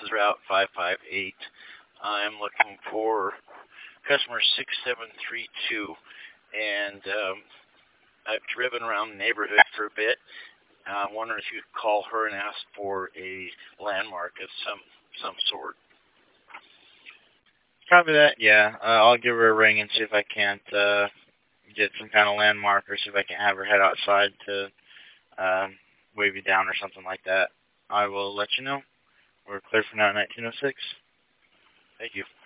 is Route 558. I'm looking for customer 6732, and I've driven around the neighborhood for a bit. I'm wondering if you could call her and ask for a landmark of some sort. Copy that. Yeah, I'll give her a ring and see if I can't get some kind of landmark, or see if I can have her head outside to wave you down or something like that. I will let you know. We're clear for now at 1906. Thank you.